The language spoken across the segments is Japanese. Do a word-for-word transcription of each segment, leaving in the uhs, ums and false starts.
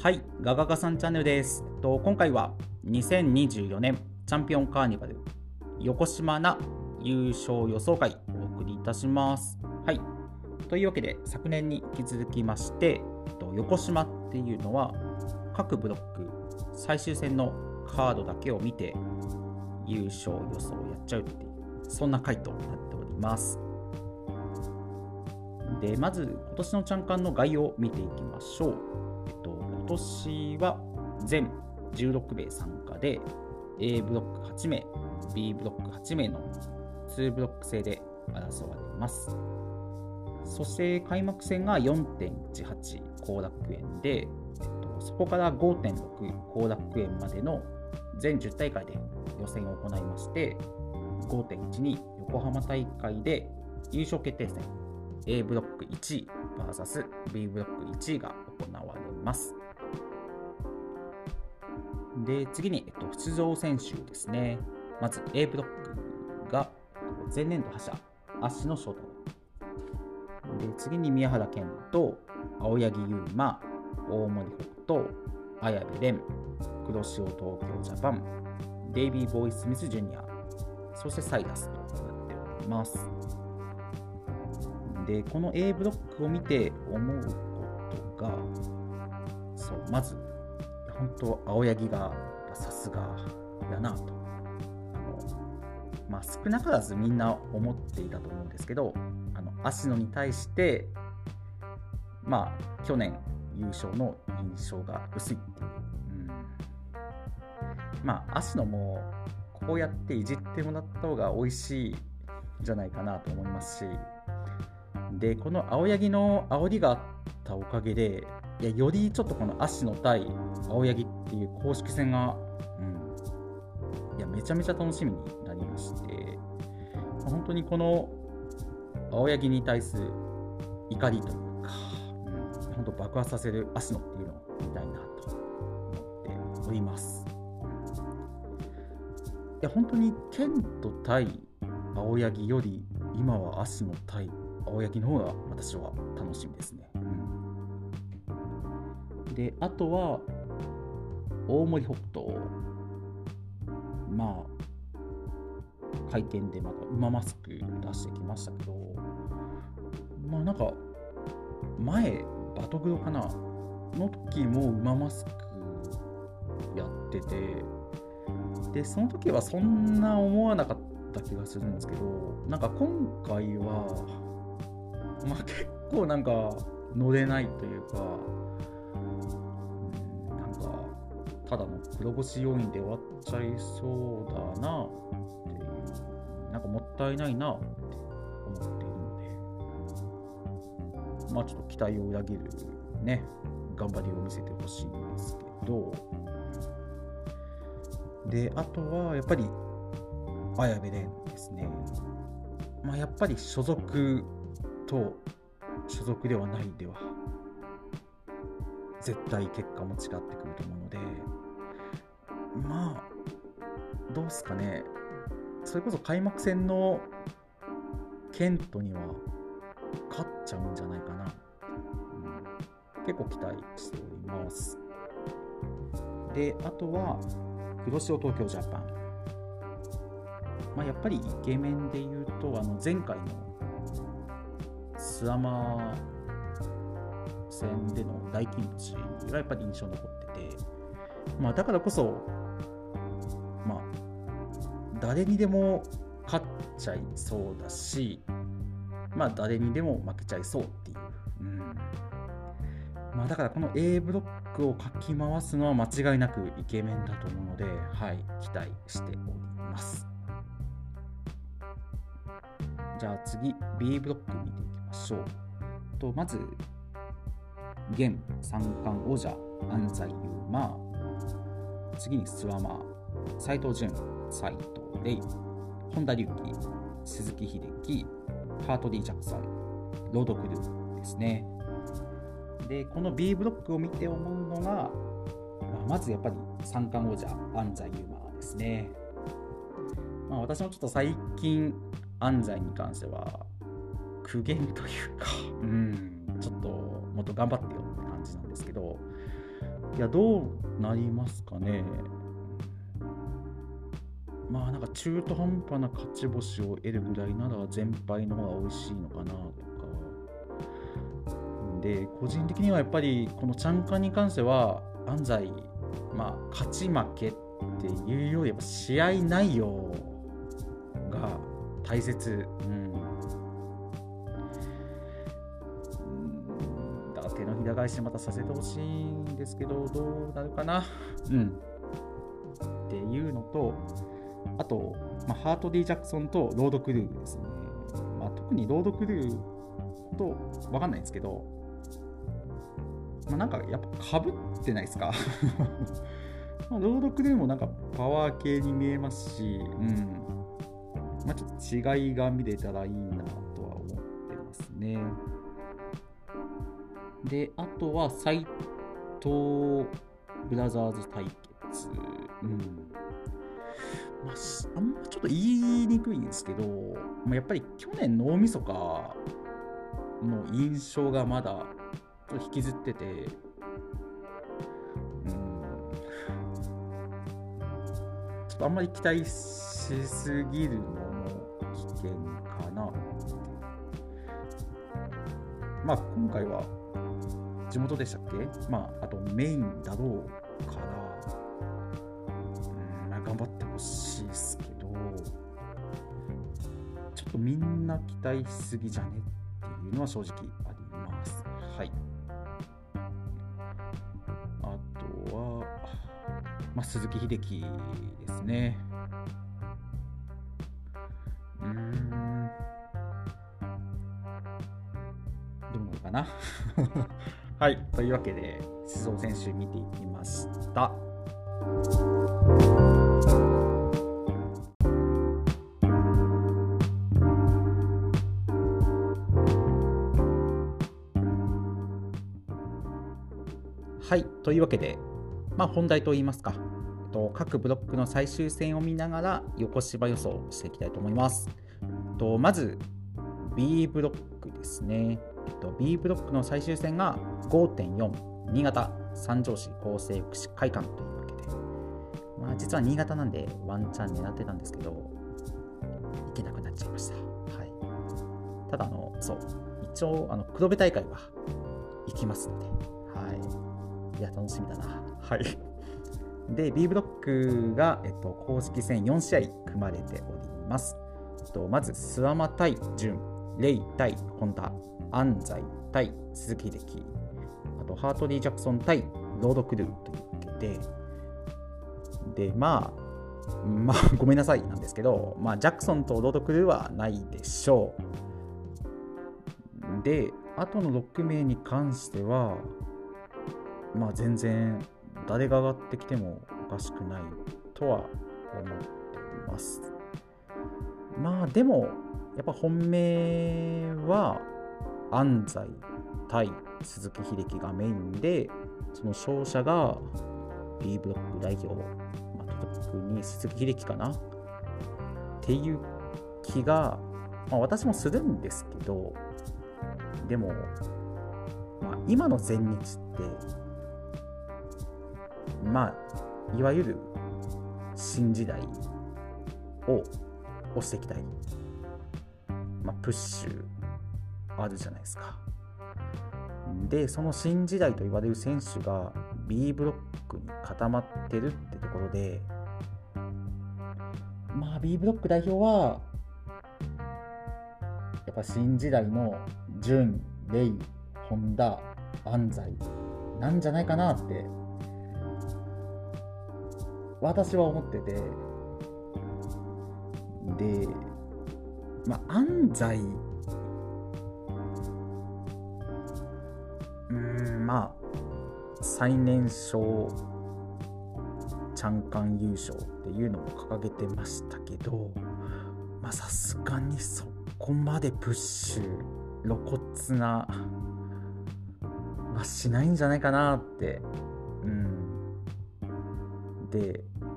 はい、ガガガさんチャンネルです。と今回はにせんにじゅうよねんチャンピオンカーニバル横島な優勝予想会をお送りいたします。はい、というわけで昨年に引き続きまして、と横島っていうのは各ブロック最終戦のカードだけを見て優勝予想をやっちゃうっていう、そんな回となっております。で、まず今年のチャンカンの概要を見ていきましょう。えっと、今年は全じゅうろくめい参加で A ブロックはちめい、B ブロックはちめいのにブロック制で争われます。そして開幕戦が よんてんいちはち 後楽園で、えっと、そこから ごてんろく 後楽園までの全じゅう大会で予選を行いまして、ごてんいちに 横浜大会で優勝決定戦A ブロックいちい ブイエスビー ブロックいちいが行われます。で、次に、えっと、出場選手ですね。まず A ブロックが前年度覇者、芦野翔太郎。で、次に宮原健と青柳優馬、大森北斗、綾部蓮、黒潮東京ジャパン、デイビー・ボーイ・スミス・ジュニア、そしてサイラスとなっております。で、この A ブロックを見て思うことが、そう、まず、本当、青柳がさすがだなと。あの、まあ、少なからずみんな思っていたと思うんですけど、あの、芦野に対して、まあ、去年優勝の印象が薄いっていう。うん、まあ、芦野も、こうやっていじってもらった方が美味しいんじゃないかなと思いますし、で、この青柳の煽りがあったおかげで、いや、よりちょっとこの芦野対青柳っていう公式戦が、うん、いや、めちゃめちゃ楽しみになりまして、本当にこの青柳に対する怒りというか、うん、本当爆発させる芦野っていうのを見たいなと思っております。いや、本当に健人対青柳より、今は芦野対青柳の方が私は楽しみですね。うん、で、あとは大森北斗、まあ会見でまた馬マスク出してきましたけど、まあなんか前バトグロかなの時も馬マスクやってて、でその時はそんな思わなかった気がするんですけど、なんか今回はまあ、結構なんか乗れないというか、うん、なんかただの黒星要因で終わっちゃいそうだなっていう、なんかもったいないなって思っているので、まあちょっと期待を裏切るね、頑張りを見せてほしいんですけど、で、あとはやっぱり綾部蓮ですね。まあやっぱり所属と所属ではないでは絶対結果も違ってくると思うので、まあどうすかね、それこそ開幕戦のケントには勝っちゃうんじゃないかな、うん、結構期待しております。で、あとは黒潮東京ジャパン、まあ、やっぱりイケメンで言うと、あの前回のスアマ戦での大金星がやっぱり印象に残ってて、まあ、だからこそ、まあ、誰にでも勝っちゃいそうだし、まあ、誰にでも負けちゃいそうっていう、うんまあ、だからこの A ブロックをかき回すのは間違いなくイケメンだと思うので、はい、期待しております。じゃあ次 B ブロック見ていきましょう。とまず現三冠王者安西優馬、次にスワマ斉藤潤、斉藤玲、本田隆起、鈴木秀樹、ハートディ・ジャクソン、ロードクルーですね。で、この B ブロックを見て思うのが、まあ、まずやっぱり三冠王者安西優馬ですね。まあ、私もちょっと最近安西に関しては苦言というか、うん、ちょっともっと頑張ってよって感じなんですけど、 いや、どうなりますかね。まあなんか中途半端な勝ち星を得るぐらいなら全敗の方が美味しいのかなとか。で、個人的にはやっぱりこのチャンカンに関しては安西、まあ勝ち負けっていうよりは試合内容が大切。うん。だから手のひら返しまたさせてほしいんですけど、どうなるかな。うん。っていうのと、あと、まあ、ハート・ディ・ジャクソンとロード・クルーですね。まあ、特にロード・クルーと分かんないんですけど、まあ、なんかやっぱ被ってないですかまあロード・クルーもなんかパワー系に見えますし、うん。まあ、ちょっと違いが見れたらいいなとは思ってますね。で、あとは斎藤ブラザーズ対決。うん。まあ、あんまちょっと言いにくいんですけど、まあ、やっぱり去年の大晦日の印象がまだちょっと引きずってて、うん、ちょっとあんまり期待しすぎるのも危険かな。まあ今回は地元でしたっけ？まああとメインだろうから、うん、まあ、頑張ってほしいですけど、ちょっとみんな期待しすぎじゃねっていうのは正直あります。はい。あとは、まあ、鈴木秀樹ですね。うーん。どうなのかなはい。というわけで、出場選手見ていきました。はい。というわけで、まあ、本題といいますか、各ブロックの最終戦を見ながら横芝予想していきたいと思います。まず B ブロックですね。B ブロックの最終戦が ごてんよん 新潟三条市厚生福祉会館というわけで、まあ、実は新潟なんでワンチャン狙ってたんですけど行けなくなっちゃいました。はい、ただあのそう一応あの黒部大会は行きますので、はい、いや楽しみだな。はい。で B ブロックが、えっと、公式戦よん試合組まれております。えっと、まず諏訪間対潤、レイ対本田、安西対鈴木秀樹、あとハートリー・ジャクソン対ロード・クルーというわけで、でまあまあごめんなさいなんですけど、まあ、ジャクソンとロード・クルーはないでしょう。であとのろく名に関してはまあ全然誰が上がってきてもおかしくないとは思っています。まあでもやっぱ本命は安西対鈴木秀樹がメインで、その勝者が B ブロック代表、まあ、特に鈴木秀樹かなっていう気が、まあ、私もするんですけど、でも、まあ、今の全日ってまあいわゆる新時代を押していきたい、まあ、プッシュあるじゃないですか。でその新時代と言われる選手が B ブロックに固まってるってところで、まあ B ブロック代表はやっぱ新時代の潤、レイ、本田、安西なんじゃないかなって私は思ってて、で、まあ、安西、うーん、まあ、最年少チャンカン優勝っていうのも掲げてましたけど、まあ、さすがにそこまでプッシュ、露骨な、まあ、しないんじゃないかなって、うん。で、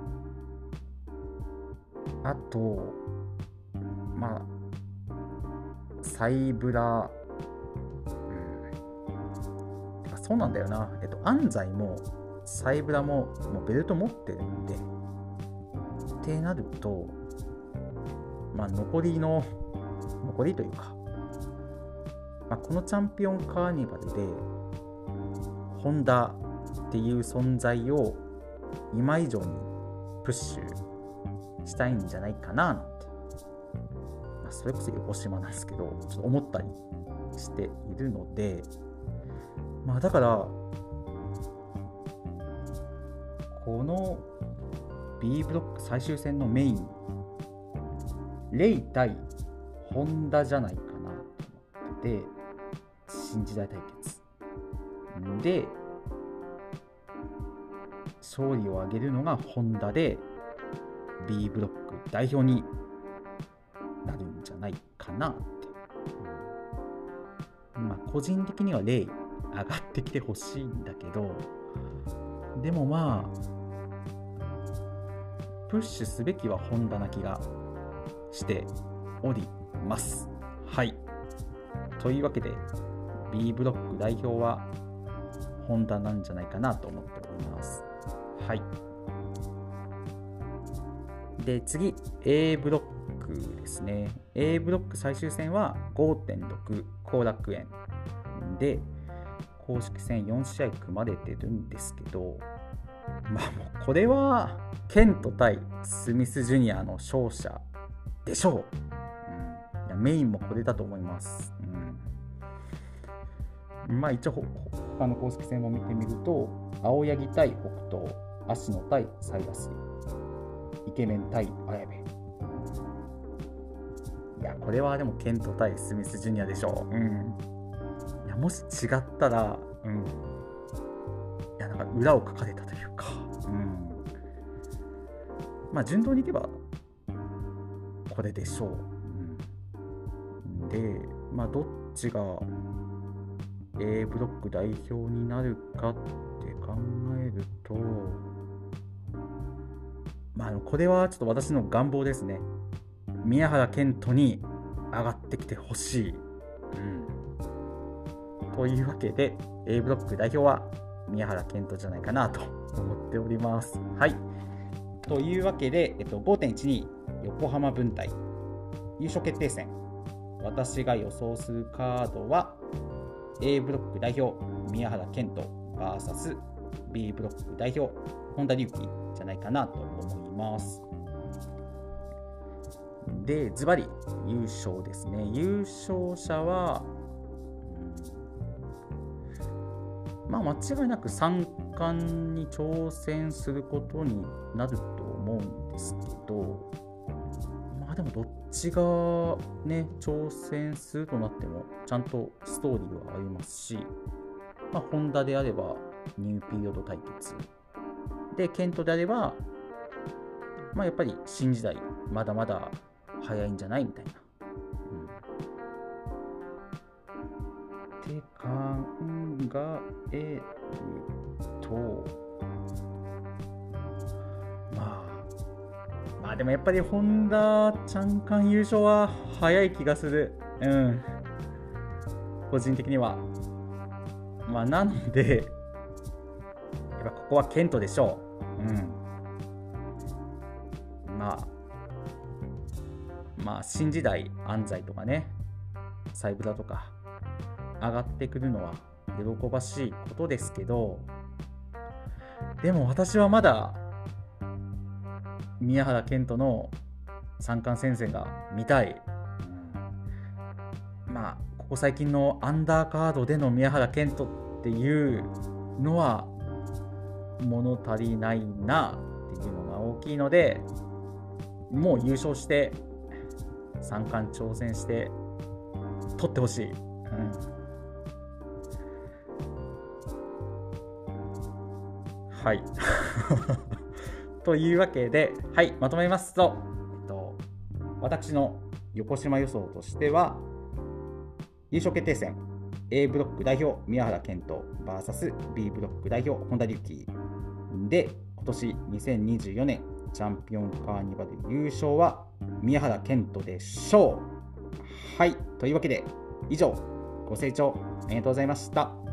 あと、まあ、サイブラ、うん、そうなんだよな。えっと、安西もサイブラももうベルト持ってるんで、ってなると、まあ残りの残りというか、まあ、このチャンピオンカーニバルでホンダっていう存在を今以上にプッシュしたいんじゃないかななんて、まあ、それこそ横島なんですけど、ちょっと思ったりしているので、まあだからこの B ブロック最終戦のメイン、レイ対ホンダじゃないかなと思ってて、新時代対決で勝利を挙げるのがホンダで B ブロック代表になるんじゃないかなって、まあ個人的にはレイ上がってきてほしいんだけど、でもまあプッシュすべきはホンダな気がしております。はい。というわけで B ブロック代表はホンダなんじゃないかなと思っております。はい。で、次 A ブロックですね。A ブロック最終戦は ごてんろく 後楽園で公式戦よん試合組まれてるんですけど、まあもうこれはケント対スミスジュニアの勝者でしょう。うん、いやメインもこれだと思います。うん、まあ一応他の公式戦も見てみると、青柳対北東、芦野対サイラス、イケメン対綾部。いやこれはでもケント対スミスジュニアでしょう。うん、いやもし違ったら、うん、いやなんか裏をかかれたというか、うん、まあ順当にいけばこれでしょう。うん、で、まあどっちが A ブロック代表になるかって考えると、まあこれはちょっと私の願望ですね。宮原健人に上がってきてほしい。うん、というわけで A ブロック代表は宮原健人じゃないかなと思っております。はい。というわけで、えっと、ごてんいちに 横浜文体優勝決定戦、私が予想するカードは A ブロック代表宮原健人 ブイエスB ブロック代表本田隆起じゃないかなと思います。で、ズバリ優勝ですね。優勝者は、うん、まあ間違いなく三冠に挑戦することになると思うんですけど、まあでもどっちがね挑戦するとなってもちゃんとストーリーはありますし、まあホンダであればニューピリオド対決で、ケントであればまあやっぱり新時代まだまだ早いんじゃないみたいな、うん、って考えると、まあまあでもやっぱりホンダチャンカン優勝は早い気がする。うん。個人的には。まあなので、やっぱここはケントでしょう。うん。まあ、まあ新時代安西とかね、サイブラとか上がってくるのは喜ばしいことですけど、でも私はまだ宮原健人の三冠戦線が見たい。うん、まあここ最近のアンダーカードでの宮原健人っていうのは物足りないなっていうのが大きいので、もう優勝して三冠挑戦して取ってほしい。うん、はいというわけで、はい、まとめますと、えっと、私の横島予想としては、優勝決定戦 A ブロック代表宮原健人 ブイエスB ブロック代表本田隆起で、今年にせんにじゅうよねんチャンピオンカーニバル優勝は宮原健人でしょう。はい、というわけで以上、ご清聴ありがとうございました。